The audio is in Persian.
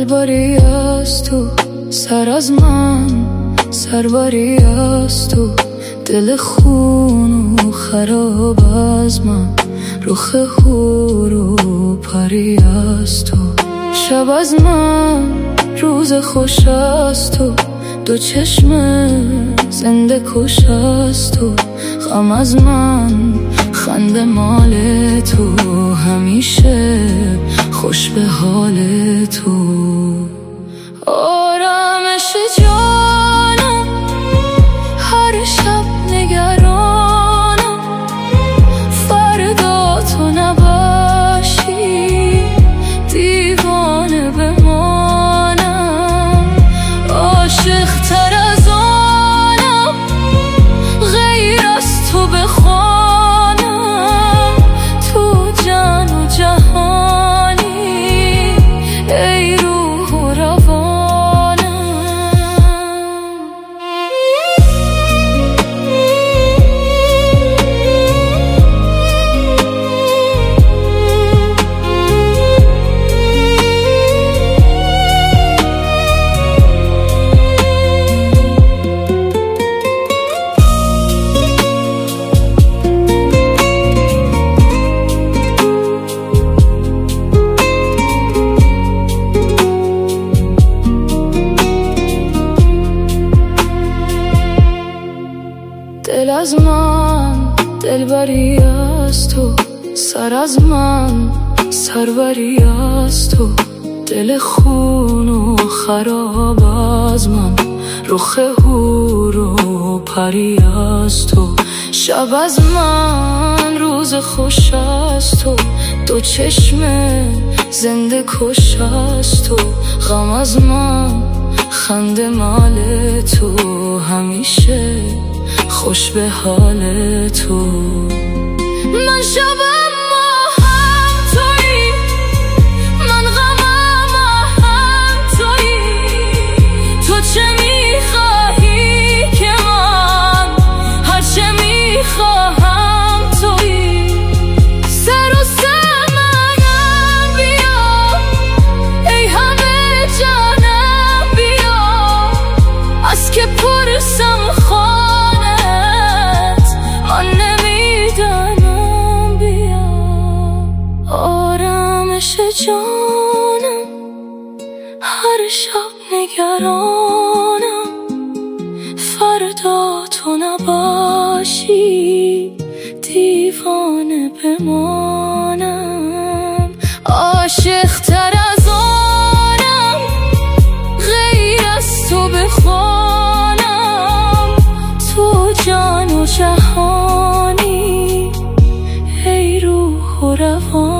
دلبری از تو، سر از من سربری از تو، دل خون و خراب از من، رخ حور و پری از تو. شب از من روز خوش از تو، دو چشم زنده کش از تو. غم از من خنده مال تو، همیشه خوش به حال تو. آرامش جانم هر شب نگرانم، فردا تو نباشی دیوانه بمانم. عاشق تر از آنم غیر از تو بخوانم، تو جان و جهانی ای روح و روانم. دل از من دلبری از تو، سر از من سربری از تو، دل خون و خراب از من، رخ حور و پری از تو. شب از من روز خوش از تو، دو چشم زنده کش از تو. غم از من خنده مال تو، همیشه خوش به حال تو. من شبم هم تویی، من غمم هم تویی. تو چه میخواهی که من هر چه میخواهم تویی. سر و سمنم بیا ای همه جانم بیا، از که پرسم خانت من نمیدانم بیا. آرامش جانم هر شب نگرانم، فردا تو نباشی دیوانه بمانم. عاشق تر از آنم غیر از تو بخوانم، تو جان و جهانی ای روح و روان.